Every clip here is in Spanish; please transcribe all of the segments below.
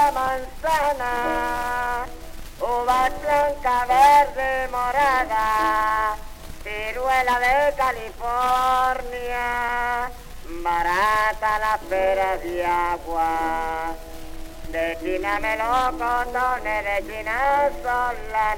pera, manzana, uva blanca, verde, morada, ciruela de California, barata las peras de agua. De China melocotones, de China son la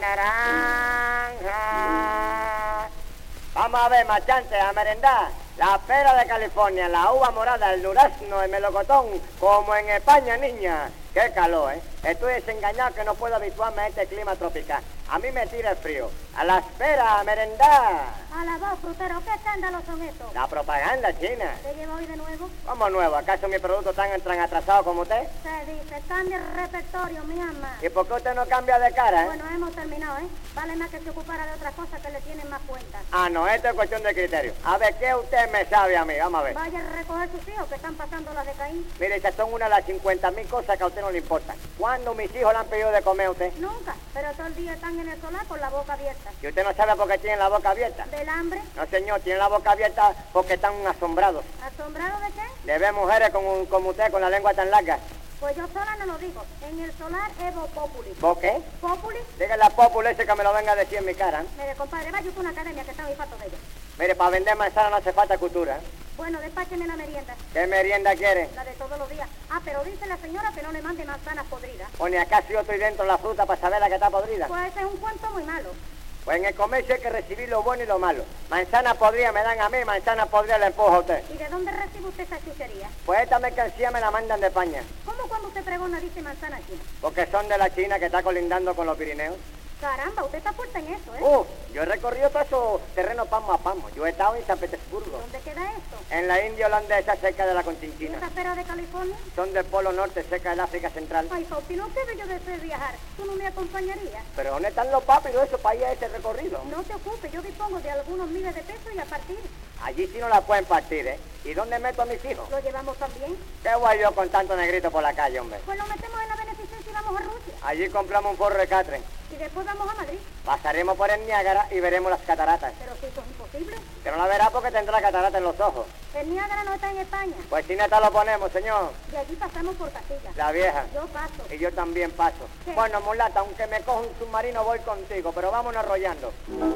naranja. Vamos a ver, marchante, a merendar. La pera de California, la uva morada, el durazno, el melocotón, como en España, niña. Qué calor, ¿eh? Estoy desengañado que no puedo habituarme a este clima tropical. A mí me tira el frío. A las peras, a merendar. A la voz, frutero, ¿qué escándalos son estos? La propaganda china. ¿Te lleva hoy de nuevo? ¿Cómo nuevo? ¿Acaso mis productos tan atrasados como usted? Se dice, cambia el repertorio, mi ama. ¿Y por qué usted no cambia de cara, eh? Bueno, hemos terminado, ¿eh? Vale más que se ocupara de otras cosas que le tienen más cuenta. Ah, no, esto es cuestión de criterio. A ver, ¿qué usted me sabe a mí? Vamos a ver. Vaya a recoger sus hijos que están pasando las de Caín. Mire, esas son una de las 50.000 cosas que a usted no le importan. ¿Cuándo mis hijos le han pedido de comer a usted? Nunca, pero todo el día están en el solar con la boca abierta. ¿Y usted no sabe por qué tienen la boca abierta? ¿Del hambre? No, señor, tienen la boca abierta porque están asombrados. ¿Asombrado de qué? De ver mujeres como usted con la lengua tan larga. Pues yo sola no lo digo. En el solar es Voz Populi. ¿Vos qué? ¿Populi? Dígale a Populi ese que me lo venga a decir en mi cara, ¿eh? Mire, compadre, vaya usted a una academia que está muy falto de ella. Mire, para vender manzana no hace falta cultura, ¿eh? Bueno, despácheme la merienda. ¿Qué merienda quiere? La de todos los días. Ah, pero dice la señora que no le mande manzanas podridas. ¿O ni acaso yo estoy dentro de la fruta para saber la que está podrida? Pues ese es un cuento muy malo. Pues en el comercio hay que recibir lo bueno y lo malo. Manzana podrida me dan a mí, manzana podrida le empujo a usted. ¿Y de dónde recibe usted esa chuchería? Pues esta mercancía me la mandan de España. ¿Cómo cuando usted pregona dice manzana china? Porque son de la China que está colindando con los Pirineos. Caramba, usted está fuerte en eso, ¿eh? Yo he recorrido todos esos terrenos palmo a palmo. Yo he estado en San Petersburgo. ¿Dónde queda esto? En la India holandesa, cerca de la ¿Y Conchinchina. esa pera de California? Son del Polo Norte, cerca del África Central. Ay, Faustino, qué bello deseo viajar. ¿Tú no me acompañarías? Pero ¿dónde están los papiros esos para ir a ese recorrido? No te ocupes, yo dispongo de algunos miles de pesos y a partir. Allí sí no la pueden partir, ¿eh? ¿Y dónde meto a mis hijos? ¿Lo llevamos también? ¿Qué voy yo con tanto negrito por la calle, hombre? Pues lo metemos en la beneficencia y vamos a Rusia. Allí compramos un forro de catre. Y después vamos a Madrid. Pasaremos por el Niágara y veremos las cataratas. Pero si eso es imposible. Que no la verá porque tendrá catarata en los ojos. El Niágara no está en España. Pues sin esta lo ponemos, señor. De allí pasamos por Castilla. La vieja. Yo paso. Y yo también paso. ¿Qué? Bueno, mulata, aunque me coja un submarino voy contigo, pero vámonos arrollando.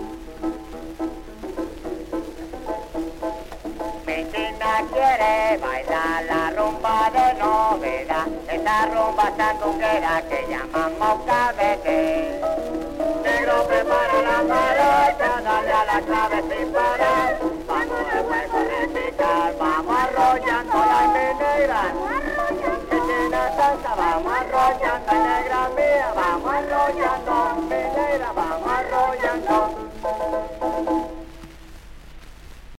Mi china quiere bailar la rumba de novedad, esa rumba sandunguera que llamamos cabete. Negro prepara la maraca, dale a la clave sin parar. Vamos de huevo reticar, vamos arrollando la negra. Mi china salsa, vamos arrollando la negra.